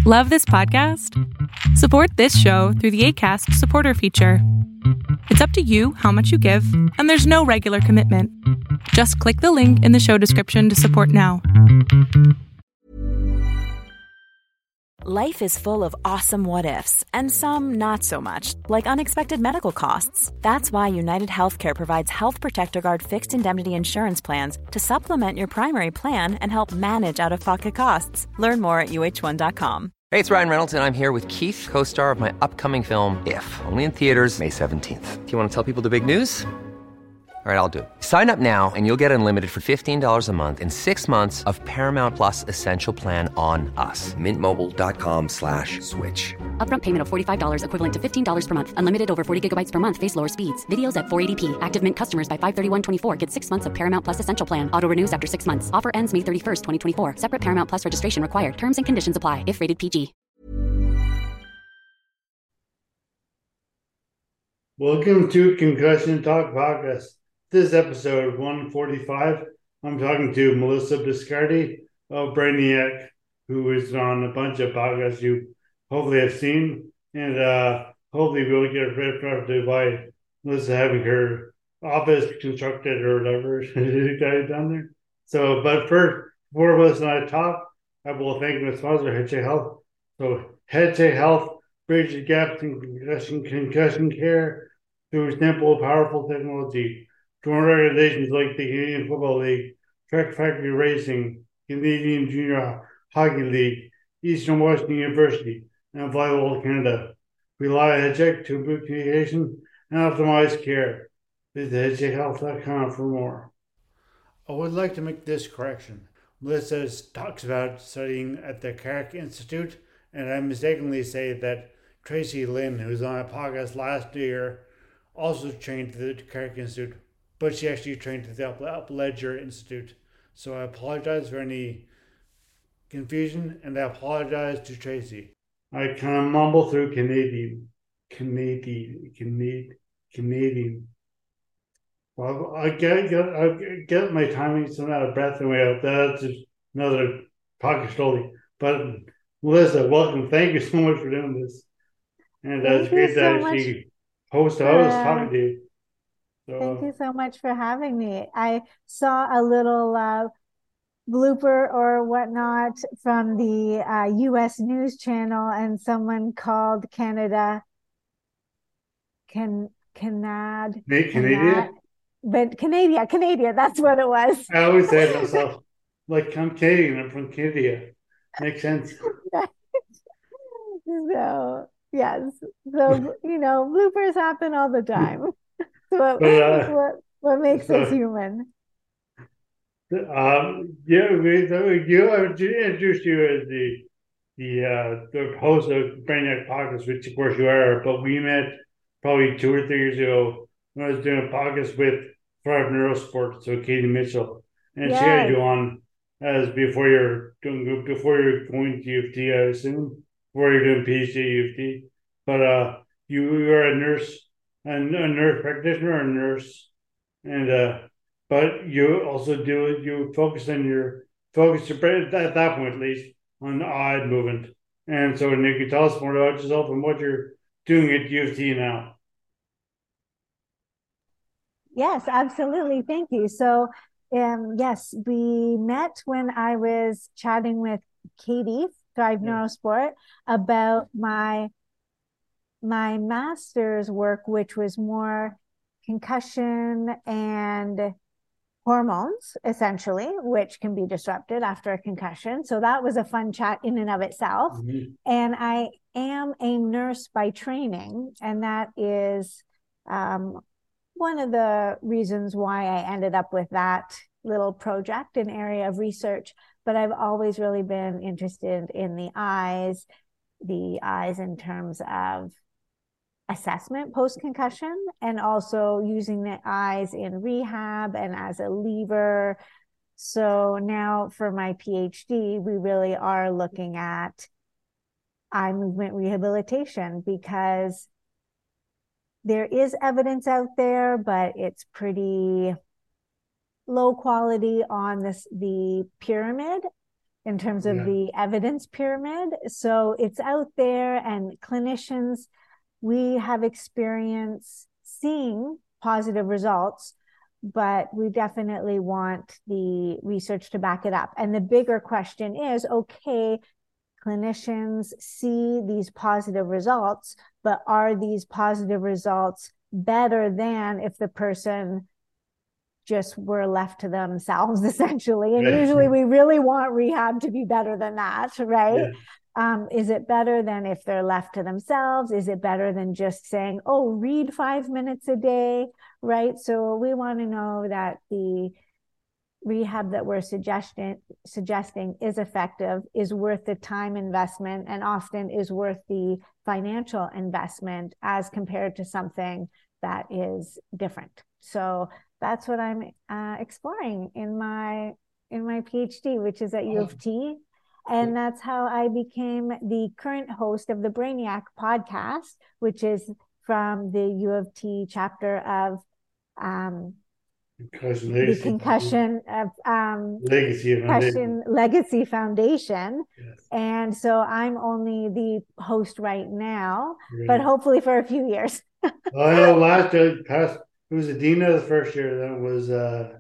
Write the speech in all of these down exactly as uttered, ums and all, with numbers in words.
Love this podcast? Support this show through the Acast supporter feature. It's up to you how much you give, and there's no regular commitment. Just click the link in the show description to support now. Life is full of awesome what-ifs, and some not so much, like unexpected medical costs. That's why United Healthcare provides Health Protector Guard fixed indemnity insurance plans to supplement your primary plan and help manage out-of-pocket costs. Learn more at U H one dot com. Hey, it's Ryan Reynolds, and I'm here with Keith, co-star of my upcoming film, If, only in theaters May seventeenth. Do you want to tell people the big news? All right, I'll do it. Sign up now and you'll get unlimited for fifteen dollars a month and six months of Paramount Plus Essential Plan on us. Mint Mobile dot com slash switch. Upfront payment of forty-five dollars equivalent to fifteen dollars per month. Unlimited over forty gigabytes per month. Face lower speeds. Videos at four eighty p. Active Mint customers by five thirty-one twenty-four get six months of Paramount Plus Essential Plan. Auto renews after six months. Offer ends May thirty-first, twenty twenty-four. Separate Paramount Plus registration required. Terms and conditions apply if rated P G. Welcome to Concussion Talk Podcast. This is episode one forty-five. I'm talking to Melissa Biscardi of Brainiac, who is on a bunch of podcasts you hopefully have seen, and uh, hopefully we'll get interrupted by Melissa having her office constructed or whatever she got down there. So, but first, before Melissa and I talk, I will thank my sponsor, Headshake Health. So, Headshake Health bridges the gaps in concussion, concussion care through simple, powerful technology. Join organizations like the Canadian Football League, Track Factory Racing, Canadian Junior Hockey League, Eastern Washington University, and Volleyball Canada. Rely on Headshake to improve communication and optimize care. Visit headshake health dot com for more. I would like to make this correction. Melissa talks about studying at the Carrick Institute, and I mistakenly say that Tracy Lynn, who was on a podcast last year, also trained at the Carrick Institute, but she actually trained at the Up Ledger Institute. So I apologize for any confusion, and I apologize to Tracy. I kind of mumble through Canadian, Canadian, Canadian, Canadian. Well, I get, get, I get my timing some out of breath and way out. That's just another pocket story. But Melissa, welcome. Thank you so much for doing this. And uh, it's great that so she hosts I was talking to you. So, thank you so much for having me. I saw a little uh, blooper or whatnot from the uh, U S News Channel, and someone called Canada can Canad Canada, but Canada, Canada. That's what it was. I always say to myself, like, I'm Canadian. I'm from Canada. Makes sense. So yes, so you know, bloopers happen all the time. What, but, uh, what what makes so, us human? Um, yeah, we, so you I introduced you as the the uh, the host of Brainiac Podcast, which of course you are. But we met probably two or three years ago when I was doing a podcast with Thrive Neurosport, so Katie Mitchell, and yes. She had you on as before you're doing before you're going to U of T, I assume, before you're doing PhD at U of T. But uh, you, you are a nurse. And a nurse practitioner, a nurse, and uh, but you also do you focus on your focus your at that point at least on the eye movement. And so, Nick, you tell us more about yourself and what you're doing at U of T now. Yes, absolutely. Thank you. So, um, yes, we met when I was chatting with Katie, Thrive yeah. Neurosport, about my. my master's work, which was more concussion and hormones, essentially, which can be disrupted after a concussion. So that was a fun chat in and of itself. Mm-hmm. And I am a nurse by training, and that is um, one of the reasons why I ended up with that little project, an area of research. But I've always really been interested in the eyes, the eyes in terms of assessment post-concussion, and also using the eyes in rehab and as a lever. So now for my PhD, we really are looking at eye movement rehabilitation, because there is evidence out there, but it's pretty low quality on this the pyramid in terms of Yeah. the evidence pyramid. So it's out there, and clinicians, we have experience seeing positive results, but we definitely want the research to back it up. And the bigger question is, okay, clinicians see these positive results, but are these positive results better than if the person just were left to themselves, essentially? And Yeah. usually we really want rehab to be better than that, right? Yeah. Um, is it better than if they're left to themselves? Is it better than just saying, oh, read five minutes a day, right? So we want to know that the rehab that we're suggesting suggesting is effective, is worth the time investment, and often is worth the financial investment as compared to something that is different. So that's what I'm uh, exploring in my in my PhD, which is at U of T. And that's how I became the current host of the Brainiac podcast, which is from the U of T chapter of um, Concussion the Legacy. Concussion of um, Legacy Concussion Legacy Foundation. Yes. And so I'm only the host right now, Right. but hopefully for a few years. Well, I know last year, past, it was Adina the first year. That was uh,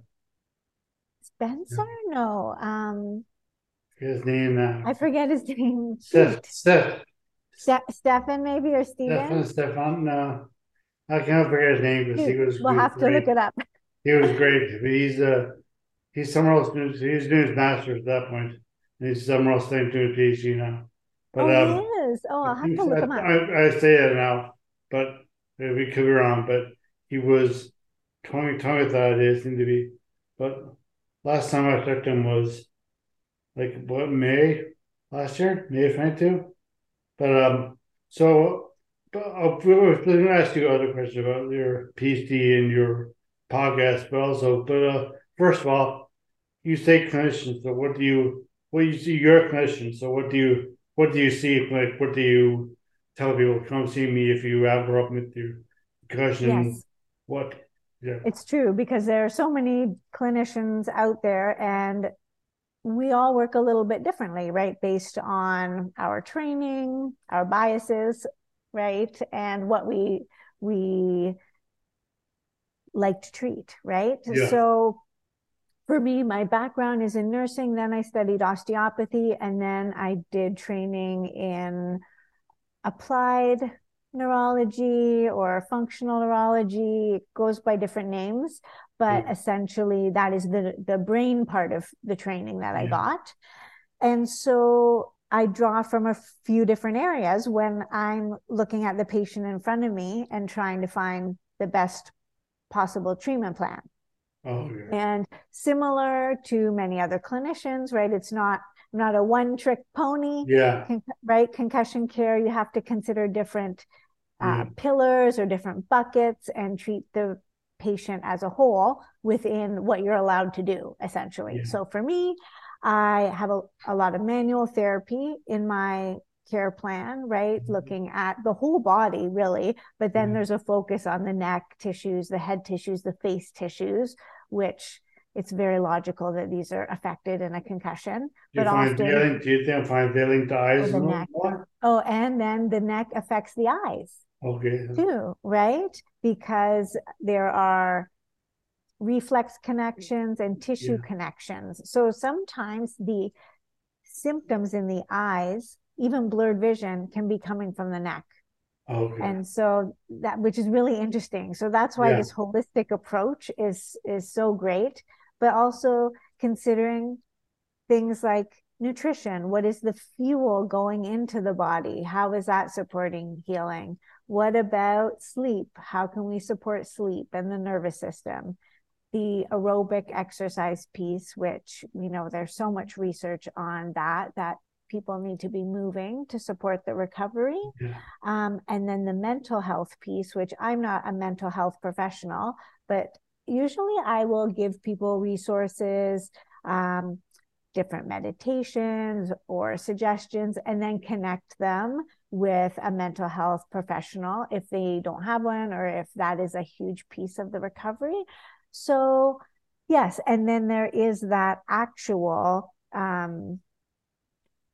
Spencer? No. Um, his name now. I forget his name. Steph, Steph, Ste- Stefan, maybe, or Steven? Stefan, Stefan. No, I can't forget his name because he was. We'll he was have to great. look it up. He was great. But he's uh, he's somewhere else. Doing, he's doing his master's at that point, and he's somewhere else doing a PhD now. But Oh, um, he is. Oh, I'll I have think to look I, him up. I, I say it now, but we could be wrong. But he was twenty, twenty thought it seemed to be. But last time I checked him was like what, May last year, May twenty-two. But um, so but I'll, we're going to ask you other questions about your PhD and your podcast, but also, but uh, first of all, you say clinician. So what do you, what you see? You're a clinician. So what do you, what do you see? Like, what do you tell people? Come see me if you have grown up with your concussion. Yes. What? Yeah. It's true, because there are so many clinicians out there, and we all work a little bit differently, right? Based on our training, our biases, right? And what we we like to treat, right? Yeah. So for me, my background is in nursing, then I studied osteopathy, and then I did training in applied neurology or functional neurology. It goes by different names, but Yeah. essentially that is the the brain part of the training that I Yeah. got. And so I draw from a few different areas when I'm looking at the patient in front of me and trying to find the best possible treatment plan. Oh, yeah. And similar to many other clinicians, right? It's not not a one-trick pony. Yeah. Con- right? Concussion care, you have to consider different uh, Yeah. pillars or different buckets and treat the patient as a whole within what you're allowed to do, essentially. Yeah. So for me, I have a, a lot of manual therapy in my care plan, right? Mm-hmm. Looking at the whole body, really. But then Mhm. there's a focus on the neck tissues, the head tissues, the face tissues, which it's very logical that these are affected in a concussion. Do you but find often, failing? Do you think find failing to oh, eyes the and neck. more? Oh, and then the neck affects the eyes Okay. too, right? Because there are reflex connections and tissue Yeah. connections. So sometimes the symptoms in the eyes, even blurred vision, can be coming from the neck. Okay. And so that, which is really interesting. So that's why Yeah. this holistic approach is is so great, but also considering things like nutrition. What is the fuel going into the body? How is that supporting healing? What about sleep? How can we support sleep and the nervous system? The aerobic exercise piece, which, you know, there's so much research on that, that people need to be moving to support the recovery. Yeah. Um, and then the mental health piece, which I'm not a mental health professional, but usually I will give people resources, um, different meditations or suggestions, and then connect them with a mental health professional if they don't have one, or if that is a huge piece of the recovery. So yes, and then there is that actual um,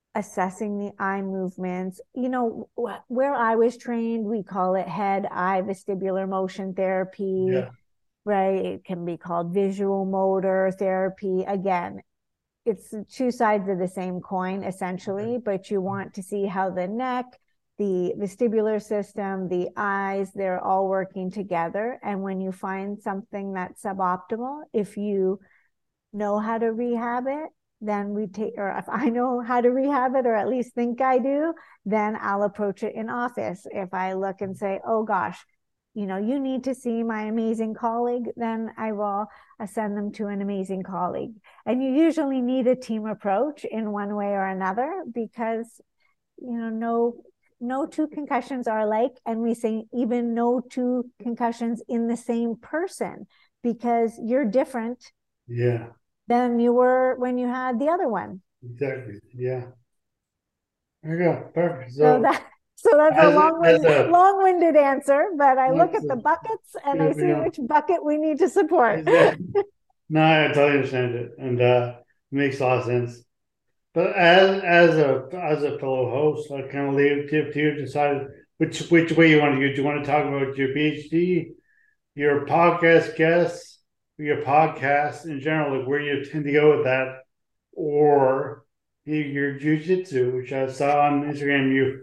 assessing the eye movements. You know, where I was trained, we call it head eye vestibular motion therapy, Yeah. right? It can be called visual motor therapy. Again, it's two sides of the same coin, essentially, but you want to see how the neck, the vestibular system, the eyes, they're all working together. And when you find something that's suboptimal, if you know how to rehab it, then we take, or if I know how to rehab it, or at least think I do, then I'll approach it in office. If I look and say, oh gosh, you know, you need to see my amazing colleague, then I will send them to an amazing colleague. And you usually need a team approach in one way or another, because, you know, no, no two concussions are alike. And we say even no two concussions in the same person, because you're different. Yeah. Than you were when you had the other one. Exactly. Yeah. There you go. Perfect. So, so that so that's a long-winded, long-winded answer, but I look at the buckets and I see yeah. which bucket we need to support. Exactly. No, I totally understand it, and uh, it makes a lot of sense. But as as a as a fellow host, I kind of leave it to you to decide which which way you want to use. Do you want to talk about your PhD, your podcast guests, your podcast in general, like where you tend to go with that, or your jiu-jitsu, which I saw on Instagram. You,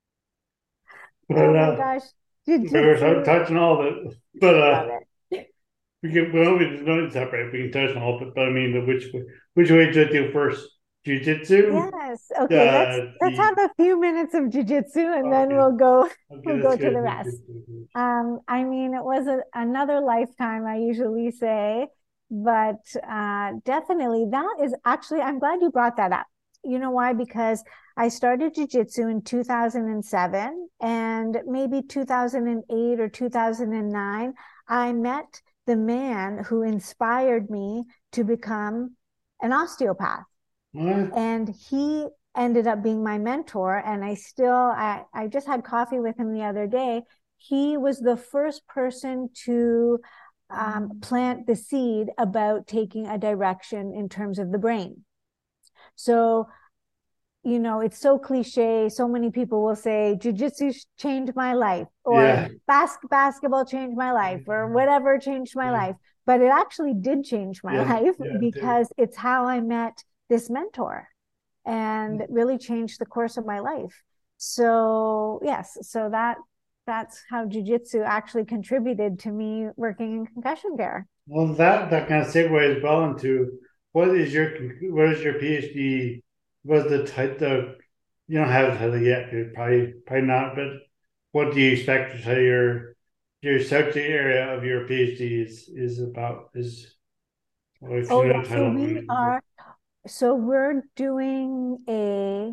but, oh my uh, gosh, jiu-jitsu. We were touching all of it, but uh, we can well, we don't separate. We can touch on all of it, but I mean, but which which way do you do first? Jiu-jitsu? Yes. Okay. Uh, let's the, let's have a few minutes of jiu-jitsu, and okay. then we'll go okay, we'll go to good. the rest. Um, I mean, it was a, another lifetime, I usually say, but uh, definitely that is actually. I'm glad you brought that up. You know why? Because I started jiu-jitsu in two thousand seven, and maybe two thousand eight or two thousand nine, I met the man who inspired me to become an osteopath. What? And he ended up being my mentor. And I still, I, I just had coffee with him the other day. He was the first person to um, plant the seed about taking a direction in terms of the brain. So, you know, it's so cliche. So many people will say, jiu-jitsu changed my life, or yeah. bas- basketball changed my life, or whatever changed my yeah. life. But it actually did change my yeah. life yeah, because it it's how I met this mentor, and it really changed the course of my life. So yes, so that that's how jiu-jitsu actually contributed to me working in concussion care. Well, that that kind of segues well into what is your what is your PhD? What's the type of, you don't have a title yet, probably probably not, but what do you expect to say your your subject area of your PhD is is about? Is oh yeah, so we are. So we're doing a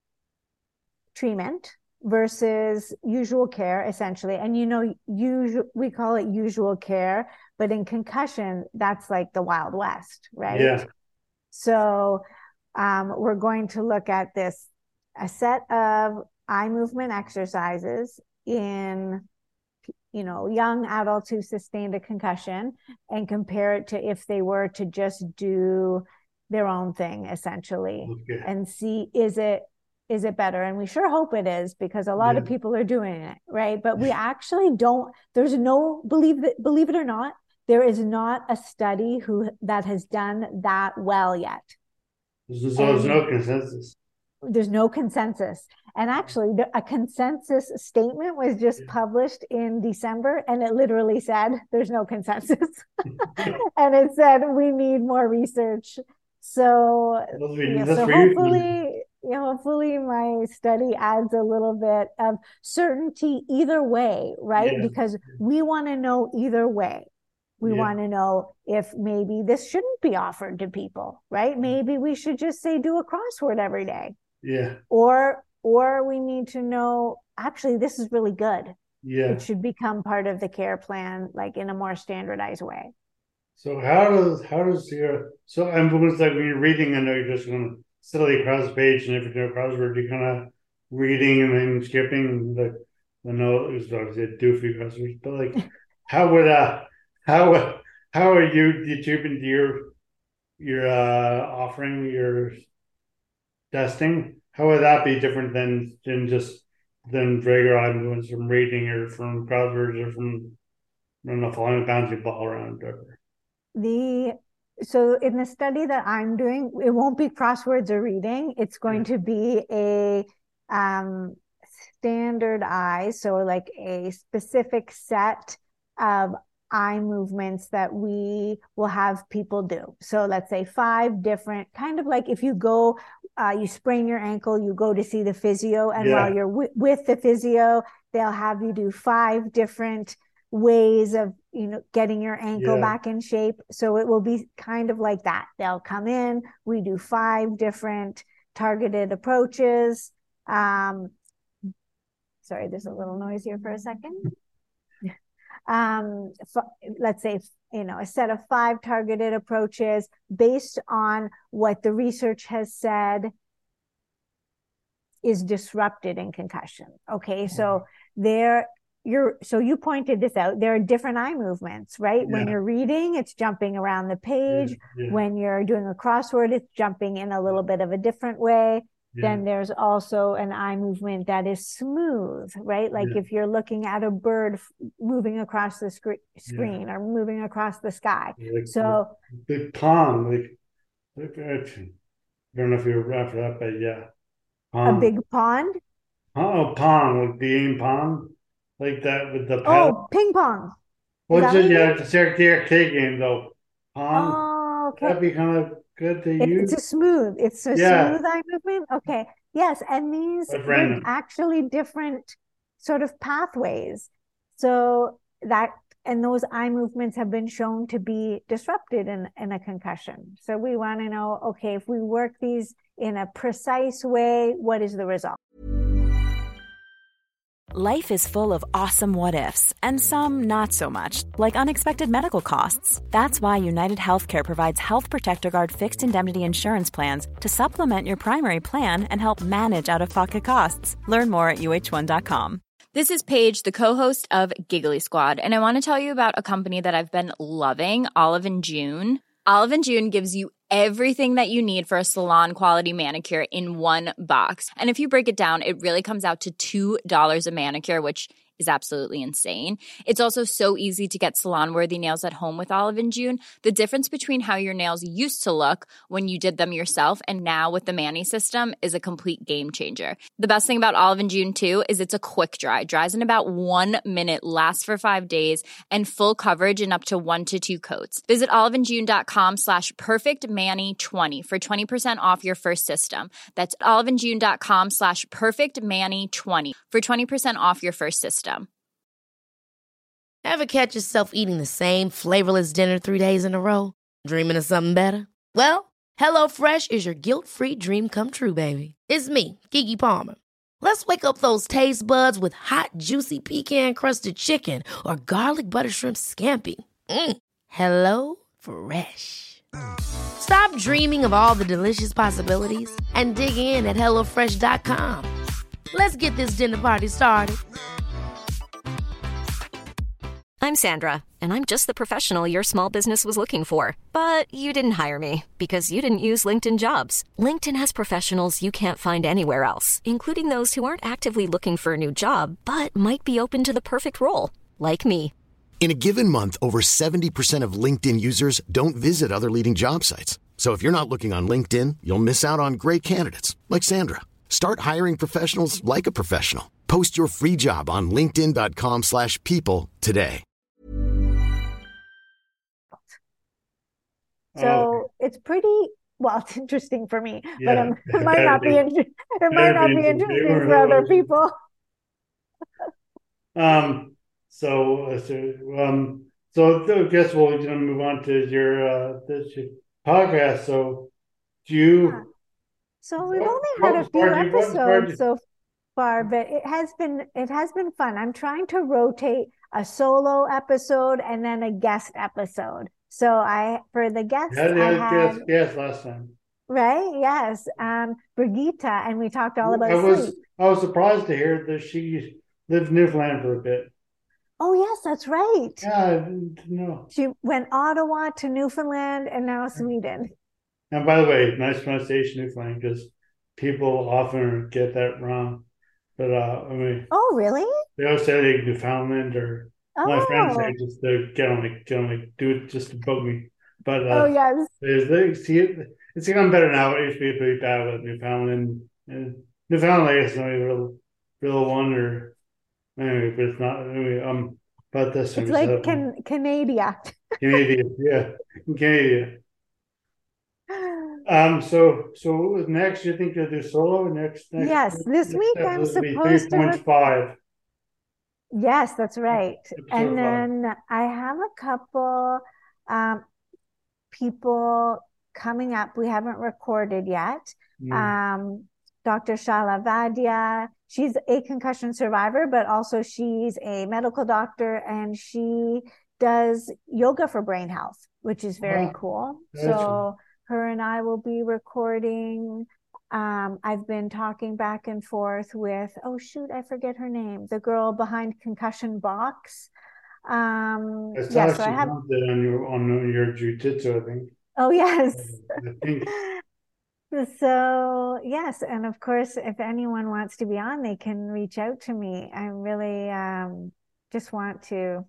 treatment versus usual care, essentially. And, you know, usual, we call it usual care, but in concussion, that's like the Wild West, right? Yeah. So um, we're going to look at this, a set of eye movement exercises in, you know, young adults who sustained a concussion, and compare it to if they were to just do their own thing, essentially, okay. and see, is it is it better? And we sure hope it is, because a lot yeah. of people are doing it, right? But we actually don't, there's no, believe it, believe it or not, there is not a study who that has done that well yet. So there's no consensus. There's no consensus. And actually, a consensus statement was just published in December, and it literally said, there's no consensus. And it said, we need more research. So, yeah, so hopefully, yeah, hopefully my study adds a little bit of certainty either way, right? Yeah. Because we want to know either way. We yeah. want to know if maybe this shouldn't be offered to people, right? Maybe we should just say, do a crossword every day. Yeah. Or, or we need to know, actually, this is really good. Yeah. It should become part of the care plan, like in a more standardized way. So how does how does your so I'm like when you're reading, I know you're just going to steadily across the page, and if you do a crossword, you're kind of reading and then skipping. Like I know it was obviously a doofy crossword, but like how would uh how how are you achieving your your uh offering your testing? how would that be different than than just than regular eye movements from reading or from crosswords or from I don't know, following a bouncy ball around or The so in the study that I'm doing, it won't be crosswords or reading. It's going yeah. to be a um, standard eye, so like a specific set of eye movements that we will have people do. So let's say five different, kind of like if you go, uh, you sprain your ankle, you go to see the physio, and Yeah. while you're w- with the physio, they'll have you do five different ways of, you know, getting your ankle Yeah. back in shape. So it will be kind of like that. They'll come in, we do five different targeted approaches. Um, sorry, there's a little noise here for a second. Um, f- let's say, you know, a set of five targeted approaches based on what the research has said is disrupted in concussion. Okay, so there you're so you pointed this out. There are different eye movements, right? When Yeah. you're reading, it's jumping around the page. Yeah. Yeah. When you're doing a crossword, it's jumping in a little bit of a different way. Yeah. Then there's also an eye movement that is smooth, right? Like Yeah. if you're looking at a bird f- moving across the scre- screen or moving across the sky. Like, So big pong, like, like actually, I don't know if you were after that, but yeah. a Pong. big pond. Oh, pong, like the game pong, like that with the paddle. Oh, ping pong. Well, that just, what you yeah, mean? it's a arcade game though. Pong, Oh, okay. that'd be kind of good to It- use. It's a smooth, it's a Yeah. smooth eye movement. Okay. Yes. And these That's were random. actually different sort of pathways. So that, and those eye movements have been shown to be disrupted in, in a concussion. So we want to know, okay, if we work these in a precise way, what is the result? Life is full of awesome what ifs, and some not so much, like unexpected medical costs. That's why United Healthcare provides Health Protector Guard fixed indemnity insurance plans to supplement your primary plan and help manage out of pocket costs. Learn more at U H one dot com. This is Paige, the co-host of Giggly Squad, and I want to tell you about a company that I've been loving, Olive and June. Olive and June gives you everything that you need for a salon-quality manicure in one box. And if you break it down, it really comes out to two dollars a manicure, which is absolutely insane. It's also so easy to get salon-worthy nails at home with Olive and June. The difference between how your nails used to look when you did them yourself and now with the Mani system is a complete game changer. The best thing about Olive and June, too, is it's a quick dry. Dries in about one minute, lasts for five days, and full coverage in up to one to two coats. Visit oliveandjune.com slash perfectmani20 for twenty percent off your first system. That's oliveandjune.com slash perfectmani20 for twenty percent off your first system. Ever catch yourself eating the same flavorless dinner three days in a row? Dreaming of something better? Well, HelloFresh is your guilt-free dream come true, baby. It's me, Keke Palmer. Let's wake up those taste buds with hot, juicy pecan-crusted chicken or garlic butter shrimp scampi. Mm. Hello Fresh. Stop dreaming of all the delicious possibilities and dig in at hello fresh dot com. Let's get this dinner party started. I'm Sandra, and I'm just the professional your small business was looking for. But you didn't hire me because you didn't use LinkedIn Jobs. LinkedIn has professionals you can't find anywhere else, including those who aren't actively looking for a new job, but might be open to the perfect role, like me. In a given month, over seventy percent of LinkedIn users don't visit other leading job sites. So if you're not looking on LinkedIn, you'll miss out on great candidates like Sandra. Start hiring professionals like a professional. Post your free job on linkedin dot com slash people today. So Oh, it's pretty, well, it's interesting for me, but yeah. um, it might not be, Gotta in- it might not be be- interesting or- for other or- people. Um, so, uh, so, um, so I guess we'll you know, move on to your uh this your podcast. So, do you? So we've What- only what had a few part do you- what part do episodes so far, but it has been it has been fun. I'm trying to rotate a solo episode and then a guest episode. So I for the guests Had I a had guest guest last time. right, yes, um, Brigitte, and we talked all about I was sleep. I was surprised to hear that she lived in Newfoundland for a bit. Oh yes, that's right. Yeah, I didn't know. She went Ottawa to Newfoundland and now Sweden. And by the way, nice pronunciation, Newfoundland, because people often get that wrong. But uh, I mean, Oh, really? they always say like Newfoundland, or my friends say Oh, just to get on like get on like do it just to bug me. But oh uh, yes. there's they see it. It's become better now. It used to be pretty bad with Newfoundland. And Newfoundland, I guess, is not a real real one, or anyway, but it's not anyway. Um, but this It's time just like have can Canada. Canadian, yeah, Canadian. Um, so so next, you think you'll do solo? Next, next, Yes, this next week I'm episode will be three supposed to point rec- five. Yes, that's right. Episode And five. then I have a couple um people coming up we haven't recorded yet. Mm. Um, Doctor Shala Vadia, she's a concussion survivor, but also she's a medical doctor and she does yoga for brain health, which is very Wow. cool. Gotcha. So her and I will be recording. Um, I've been talking back and forth with, oh shoot, I forget her name, the girl behind Concussion Box. Um, It's yeah, so I actually have, mounted on your on your jujitsu, I think. oh yes. I think. So yes, and of course, if anyone wants to be on, they can reach out to me. I really um, just want to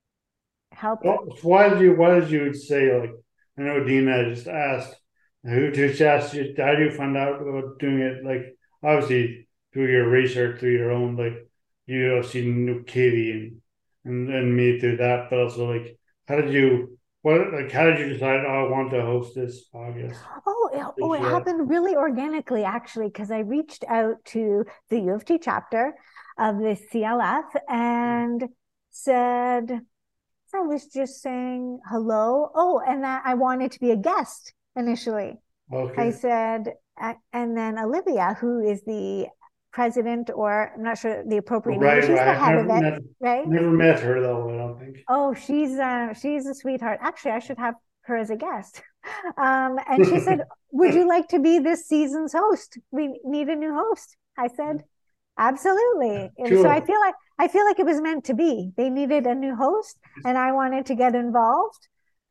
help. Well, why did you why did you say, like, I know Dina just asked, who just asked you, how do you find out about doing it? Like, obviously through your research, through your own, like, you obviously knew Katie and and, and me through that, but also, like, how did you what like how did you decide, oh, I want to host this podcast? Oh, it, oh, it Yeah. happened really organically, actually, because I reached out to the U of T chapter of the C L F and said, I was just saying hello. Oh, and that I wanted to be a guest initially. Okay. I said, uh, and then Olivia, who is the president, or I'm not sure the appropriate name, Right, she's the right. head Never, of it, never, right? never met her though, I don't think. Oh, she's uh, she's a sweetheart. Actually, I should have her as a guest. Um, and she said, would you like to be this season's host? We need a new host. I said, absolutely. Sure. So I feel like I feel like it was meant to be. They needed a new host and I wanted to get involved.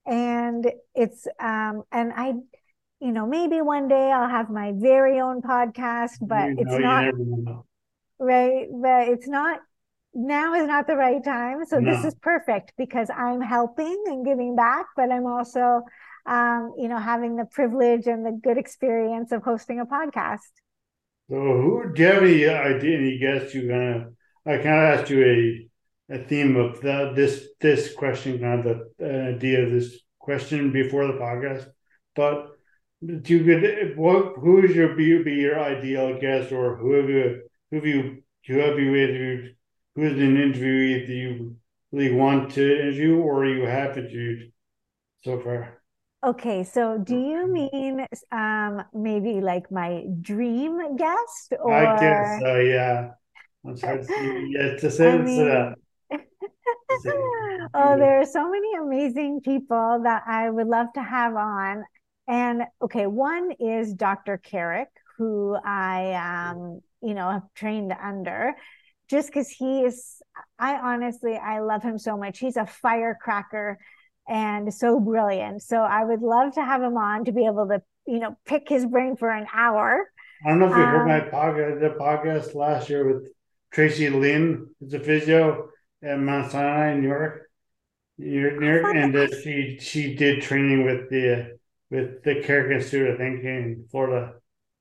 And it's um and I you know, maybe one day I'll have my very own podcast, but You it's know, you not never know. right, but it's not now is not the right time. So this No. is perfect because I'm helping and giving back, but I'm also um, you know, having the privilege and the good experience of hosting a podcast. So, who do you have any idea, any guess you gonna? I kind of asked you a a theme of the, this this question, kind of the uh, idea of this question before the podcast. But do you could what who is your be, be your ideal guest, or who have you who have you who have you interviewed? Who is an interviewee that you really want to interview, or you have interviewed so far? Okay, so do you mean um maybe like my dream guest or I guess so, yeah. I'm sorry to see. Yeah, to say I it's uh, mean to say, oh, there are so many amazing people that I would love to have on. And okay, one is Doctor Carrick, who I um, you know, have trained under, just because he is, I honestly, I love him so much. He's a firecracker and so brilliant. So I would love to have him on to be able to, you know, pick his brain for an hour. I don't know if you heard Um, my podcast, the podcast last year with Tracy Lynn, who's a physio at Mount Sinai in New York, New York, New York, and uh, she she did training with the with the Carrick Institute, I think, in Florida.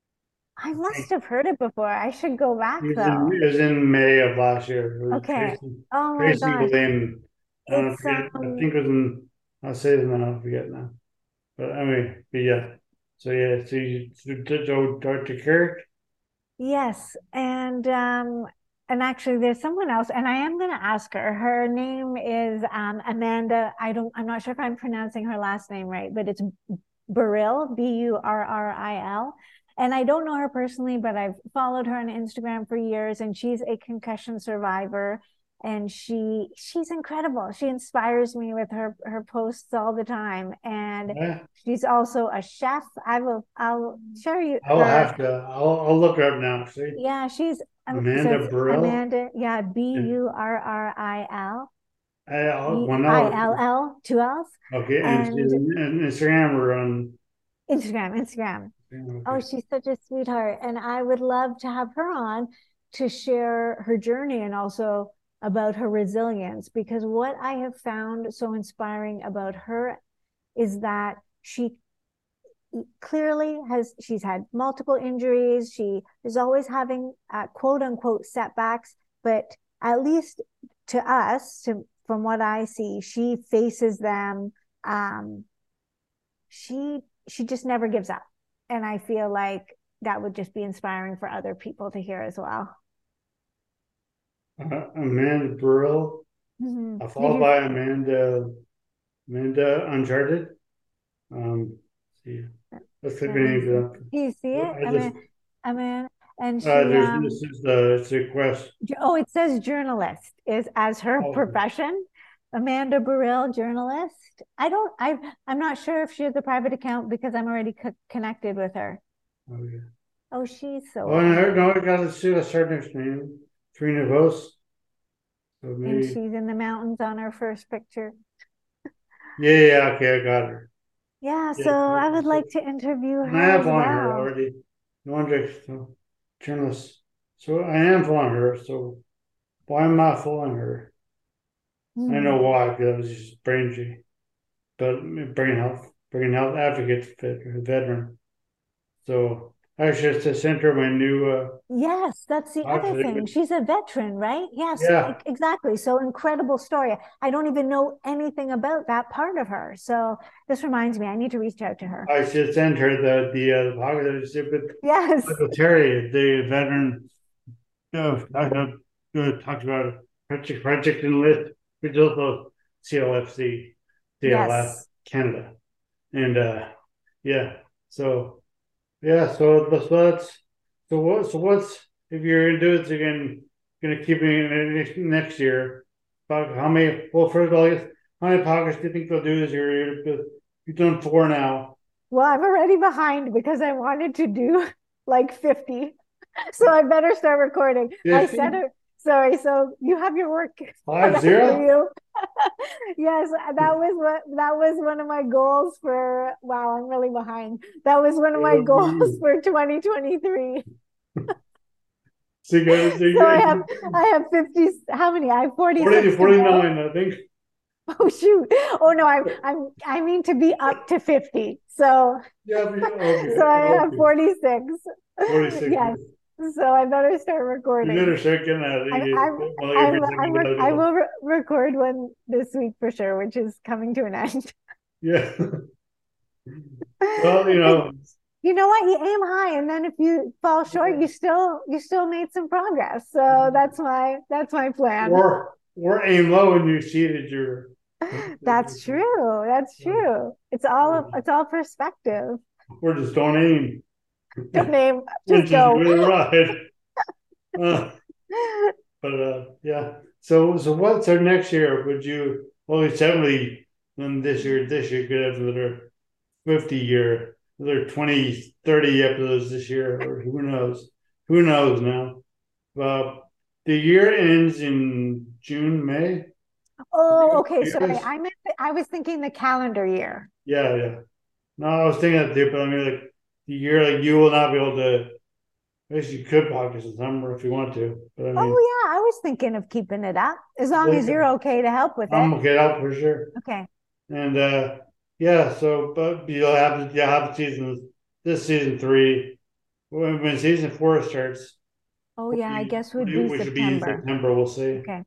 I must have heard it before. I should go back It was though. in, it was in May of last year. It was Okay. Tracy, Oh my Tracy gosh. Lynn. I don't know, I It's forget, I um think it was in, I'll say it now, I forget now. But anyway, but yeah. So yeah, so you, so Doctor Carrick. yes, and um and actually there's someone else and I am going to ask her. Her name is um Amanda. I don't I'm not sure if I'm pronouncing her last name right, but it's Burrill, B U R R I L. And I don't know her personally, but I've followed her on Instagram for years and she's a concussion survivor and she she's incredible. She inspires me with her her posts all the time. And Yeah. she's also a chef. I will I'll share you I'll her. have to. I'll, I'll look her up now. See, Yeah, she's um, so Amanda it's Burrill. Amanda, yeah, B U R R I L. I, I'll, E well, I no. L L, two L's. Okay, and she's And on Instagram or on Instagram, Instagram. Oh, she's such a sweetheart. And I would love to have her on to share her journey and also about her resilience, because what I have found so inspiring about her is that she clearly has, she's had multiple injuries. She is always having uh, quote unquote setbacks, but at least to us, to, from what I see, she faces them. Um, she, she just never gives up. And I feel like that would just be inspiring for other people to hear as well. Uh, Amanda Burrell, mm-hmm. uh, followed by Amanda, Amanda Uncharted. Um, see, let's look at Do you see it? I, I mean, I mean, and she. Uh, there's, um, this is the it's a quest. Oh, it says journalist is as her oh. profession. Amanda Burrell, journalist. I don't. I. I'm not sure if she has a private account because I'm already co- connected with her. Oh yeah. Oh, she's so. Oh, and her, no, I got to see the surname name, Trina Vos. So maybe... And she's in the mountains on her first picture. yeah, yeah, okay, I got her. Yeah, so yeah, I would like to interview her. I have on well. her already. No wonder, so, journalist. So I am following her. So why am I following her? Mm. I know why, because I was just brain injury, but brain health, brain health advocate, veteran. So I should just send her my new. Uh, yes, that's the other thing. She's a veteran, right? Yes, yeah. exactly. So incredible story. I don't even know anything about that part of her. So this reminds me, I need to reach out to her. I should send her the the uh, the pocket that I did with, yes. with Terry, the veteran. Uh, uh, talked about project project enlist, which is also C L F C, C L F yes. Canada, and uh, yeah. So. Yeah, so that's so what so what's if you're gonna do it again, gonna keep it next year? About how many? Well, first of all, how many podcasts do you think they'll do this year? You've done four now. Well, I'm already behind because I wanted to do like fifty, so I better start recording. fifty? I said it. Sorry, so you have your work five zero. You. Yes, that was what that was one of my goals for. Wow, I'm really behind. That was one of my goals for twenty twenty-three. so, you guys, so, so I have I have fifty. How many? I have forty. forty, forty-nine, I think. Oh shoot! Oh no, I'm I'm I mean to be up to fifty. So yeah, okay. So I have forty-six. forty-six. Yes. So I better start recording. You better start getting that. I, I, I will re- record one this week for sure, which is coming to an end. Yeah. Well, you know. You know what? You aim high, and then if you fall short, you still you still made some progress. So that's my that's my plan. Or or aim low and you exceeded your. That's true. That's true. It's all it's all perspective. Or just don't aim. Don't aim. Just go. Right. Uh, but uh, yeah. So so what's our next year? Would you? Well, it's seventy. Then this year, this year could have another fifty year, another twenty, thirty episodes this year, or who knows? Who knows now? Uh, the year ends in June, May. Oh, okay. Sorry, I meant I was thinking the calendar year. Yeah, yeah. No, I was thinking that too, but I mean, like the year, like you will not be able to. I guess you could podcast in summer if you want to. But I mean, oh yeah, I was thinking of keeping it up as long okay. as you're okay to help with it. I'm okay to help for sure. Okay. And uh, yeah, so but you'll have you'll have seasons. This season three, when, when season four starts. Oh yeah, we, I guess would we, be we September. should be in September. We'll see. Okay.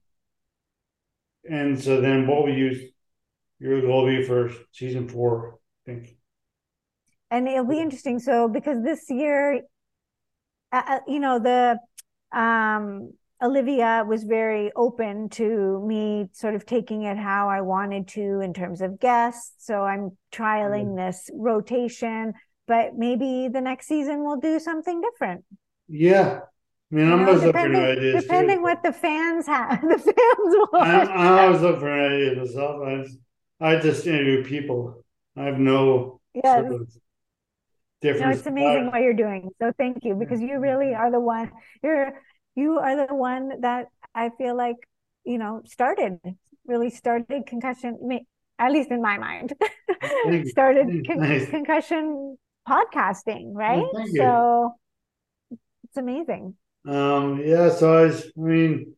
And so then, what we use your goal will be for season four, I think. And it'll be interesting. So because this year, uh, you know, the um, Olivia was very open to me sort of taking it how I wanted to in terms of guests. So I'm trialing mm-hmm. this rotation, but maybe the next season we'll do something different. Yeah. I mean, I'm always looking for ideas. Depending too. What the fans have, the fans want. I'm, I always look for ideas myself. I just, I just interview people. I have no yes. sort of different. No, it's amazing style. What you're doing. So thank you, because you really are the one. You're you are the one that I feel like you know started really started concussion. At least in my mind, started con- nice. concussion podcasting, right? Well, thank you. So it's amazing. Um, yeah, so I, was, I mean,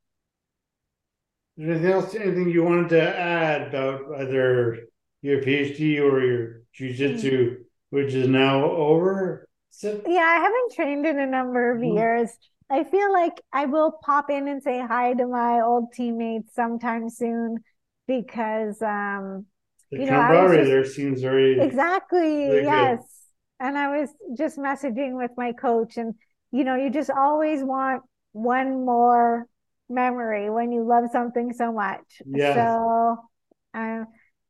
anything else, anything you wanted to add about either your PhD or your jiu-jitsu, mm. which is now over? So, yeah, I haven't trained in a number of mm. years. I feel like I will pop in and say hi to my old teammates sometime soon because, um, the you know, camaraderie just, there seems very exactly very yes. Good. And I was just messaging with my coach, and you know, you just always want one more memory when you love something so much. Yeah. So, I,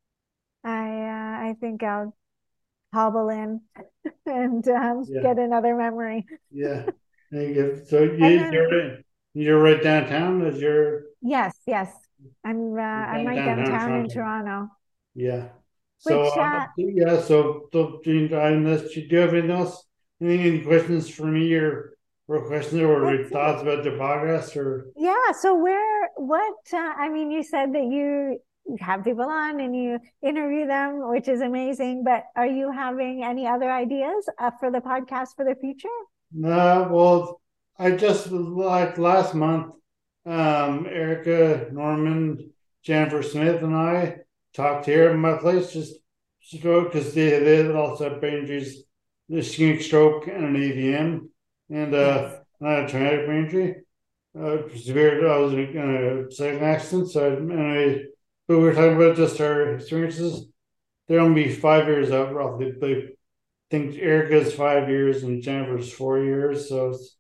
I, uh, I think I'll hobble in and um, yeah. get another memory. Yeah. Thank you. So you, then, you're you're right downtown. Is your yes, yes. I'm uh, I'm right downtown, downtown in Toronto. Yeah. So Which, uh, uh, yeah. So, so do you, unless you do you have anything else? Any, any questions for me or or questions or thoughts about the podcast or? Yeah. So where what uh, I mean, you said that you have people on and you interview them, which is amazing. But are you having any other ideas uh, for the podcast for the future? No, well, I just like last month, um, Erica Norman, Jennifer Smith, and I talked here at my place just because they they also have brain injuries, the ischemic stroke and an A V M, and uh, yes. I had a traumatic brain injury. Uh, severe. I was in a second accident, so anyway, but we were talking about just our experiences. They're only five years out, roughly. But I think Erica's five years and Jennifer's four years. So, it's,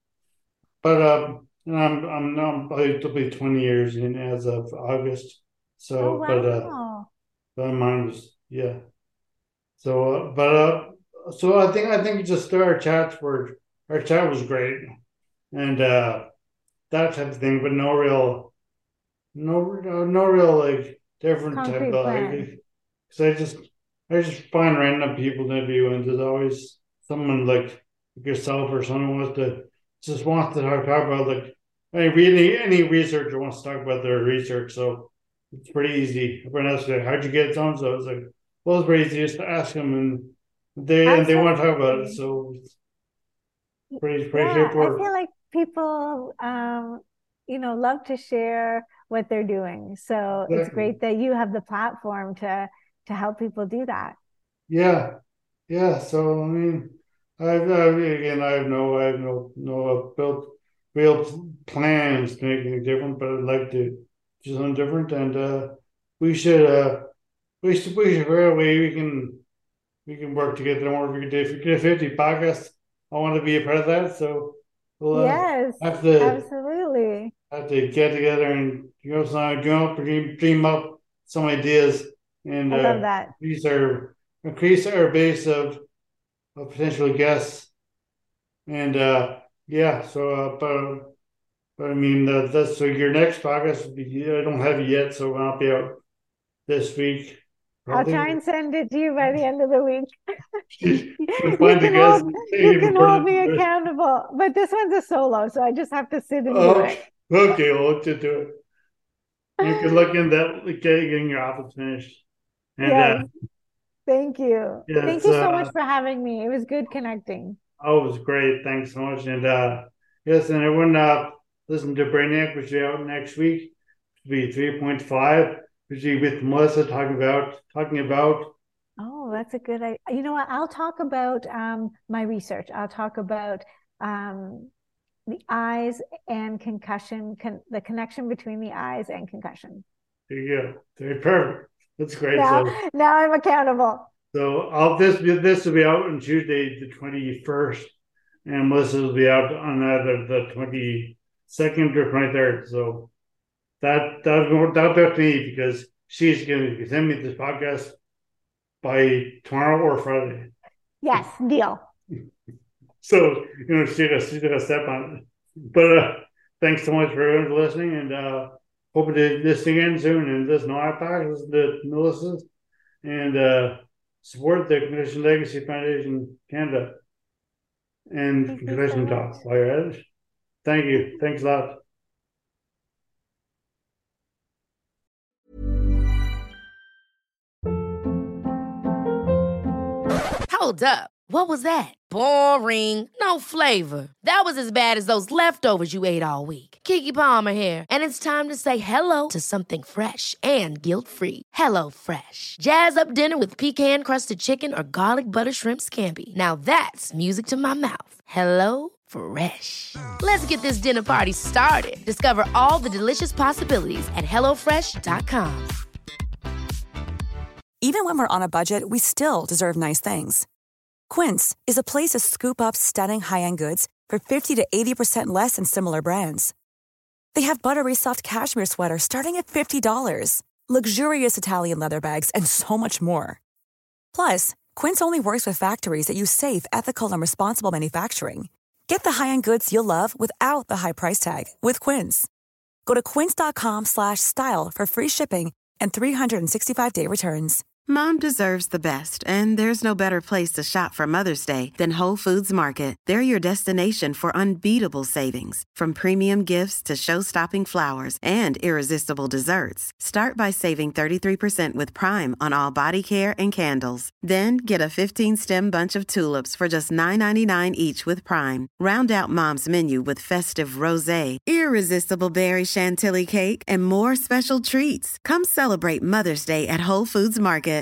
but um, and I'm I'm I'm probably it'll be twenty years in as of August. So, oh, wow. but uh, but mine was yeah. So, uh, but uh, so I think I think just our chats were our chat was great, and uh, that type of thing. But no real, no no real like different Concrete type of like. Because I just I just find random people to interview, and there's always someone like yourself or someone wants to just wants to talk, talk about like any any researcher wants to talk about their research. So it's pretty easy. Everyone else like, how'd you get it done? So I was like, well, it's pretty easy just to ask them, and they Absolutely. and they want to talk about it. So it's pretty pretty yeah, straightforward. I feel like people, um, you know, love to share what they're doing. So exactly. It's great that you have the platform to to help people do that. Yeah, yeah. So I mean, I, I again, I have no, I have no, no built real plans to make anything different, but I'd like to do something different, and uh, we should, uh, we should, we should figure out a way we can, we can work together more. If we can do, if we get a fifty podcast, I want to be a part of that. So we'll uh, yes, have to absolutely have to get together and you know, some, dream up, dream, dream up some ideas. And I love uh, that. Increase our increase our base of, of potential guests, and uh, yeah. So, uh, but but I mean uh, that's so your next podcast will be. I don't have it yet, so it won't be out this week. Probably. I'll try and send it to you by the end of the week. you you can hold, you can hold me accountable, but this one's a solo, so I just have to sit and okay. do it. Okay, we'll let you do it. You can look in that getting your office finished. And, yes. Uh, Thank you. Yes, Thank you so uh, much for having me. It was good connecting. Oh, it was great. Thanks so much. And uh, yes, and everyone uh, listen to Brainiac, which will be out next week. It'll be three point five, which will be with Melissa talking about talking about. Oh, that's a good idea. You know what? I'll talk about um, my research. I'll talk about um, the eyes and concussion, con- the connection between the eyes and concussion. There you go. Very perfect. That's great. Now, so, now I'm accountable. So I'll this this will be out on Tuesday the twenty-first, and Melissa will be out on either the twenty-second or twenty-third. So that that'll that'll be up to me because she's going to send me this podcast by tomorrow or Friday. Yes, deal. So you know she's gonna she's gonna step on it. But uh, thanks so much for everyone for listening, and uh, hope to do this again soon. And this no iPad, listen to Melissa's, and uh, support the Concussion Legacy Foundation Canada and Thank Concussion so Talk while you're at it. Thank you. Thanks a lot. Hold up. What was that? Boring. No flavor. That was as bad as those leftovers you ate all week. Keke Palmer here, and it's time to say hello to something fresh and guilt-free. Hello Fresh. Jazz up dinner with pecan-crusted chicken or garlic butter shrimp scampi. Now that's music to my mouth. Hello Fresh. Let's get this dinner party started. Discover all the delicious possibilities at hello fresh dot com. Even when we're on a budget, we still deserve nice things. Quince is a place to scoop up stunning high-end goods for fifty to eighty percent less than similar brands. They have buttery soft cashmere sweaters starting at fifty dollars, luxurious Italian leather bags, and so much more. Plus, Quince only works with factories that use safe, ethical, and responsible manufacturing. Get the high-end goods you'll love without the high price tag with Quince. Go to quince.com slash style for free shipping and three sixty-five day returns. Mom deserves the best, and there's no better place to shop for Mother's Day than Whole Foods Market. They're your destination for unbeatable savings, from premium gifts to show-stopping flowers and irresistible desserts. Start by saving thirty-three percent with Prime on all body care and candles. Then get a fifteen-stem bunch of tulips for just nine ninety-nine each with Prime. Round out Mom's menu with festive rosé, irresistible berry chantilly cake, and more special treats. Come celebrate Mother's Day at Whole Foods Market.